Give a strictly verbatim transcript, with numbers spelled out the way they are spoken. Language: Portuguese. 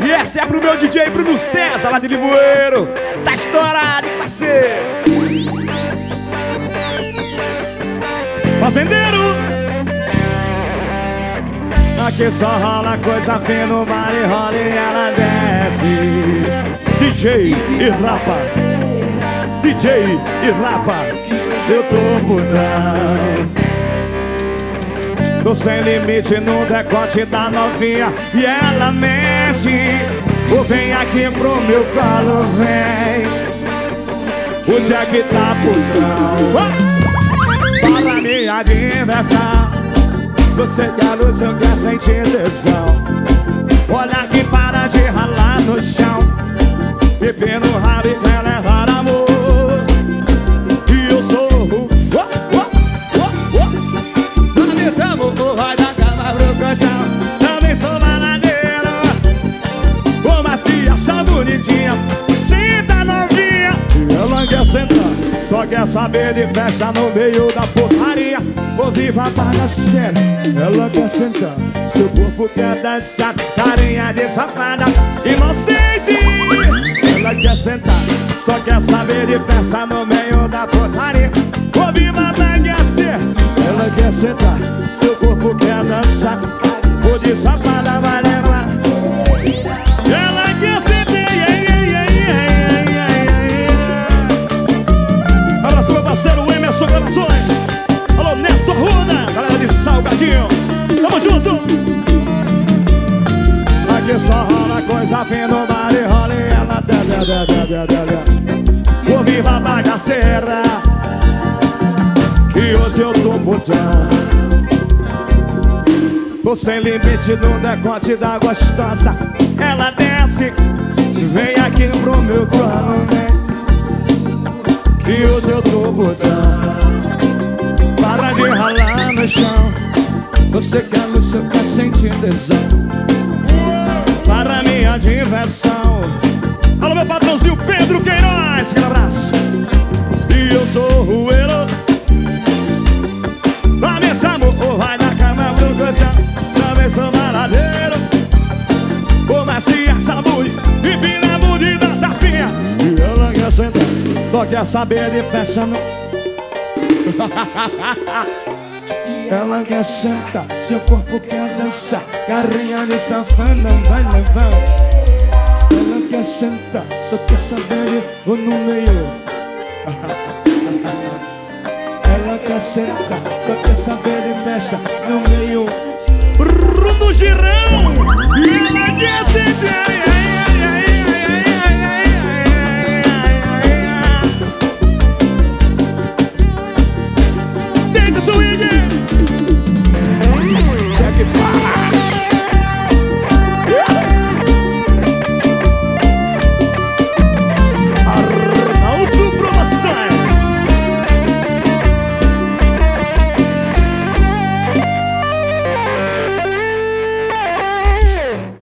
E essa é pro meu D J Bruno César, lá de Limoeiro. Tá estourado, parceiro. Fazendeiro. Aqui só rola coisa fina no mar e rola e ela desce. D J e rapa. D J e rapa. Eu tô putão. Tô sem limite no decote da novinha e ela mexe. Ou vem aqui pro meu colo, vem. O Jack tá putão. Para minha diversão. Você quer luz, eu quero sentir tesão. Olha aqui, para de ralar no chão. Pipi no rabo e quer levar amor. E eu sou o Esse amor vai da cama pro colchão. Também sou baladeiro. Ô macia, só bonitinha. Senta novinha. Ela quer sentar, só quer saber de festa no meio da porcaria. Ô viva bagaceira. Ela quer sentar, seu corpo quer dançar. Carinha de safada, inocente. Ela quer sentar, só quer saber de festa no meio da porcaria. Ô viva bagaceira. Ela quer sentar, seu corpo quer dançar. Vou de safada vai levar. Ela quer sentar, yeah, yeah, yeah, yeah, yeah. Abraço meu parceiro Emerson Gravações. Alô Neto Arruda, galera de Salgadinho. Tamo junto. Aqui só rola coisa fina no bar e rola e ela deve, deve, deve, deve. Ô viva bagaceira, que hoje eu tô putão. Tô sem limite no decote da gostosa. Ela desce, vem aqui pro meu colo, né? Que hoje eu tô putão. Para de ralar no chão. Você quer luxo, quer sentir tesão. Para minha diversão. Alô meu patrãozinho Pedro Queiroz, aquele abraço. E eu sou o herói. Lá nesse amor, vai na cama pro colchão. Também sou baladeiro. Ô macia, sabor e pina bandida tapinha. E ela quer sentar, só quer saber de festa no... Ela quer sentar, seu corpo quer dançar. Carinha de safada vai levar. Ela quer sentar, só quer saber de o no meio. Ela quer sentar, só quer saber de festa no meio. Bruno Girão.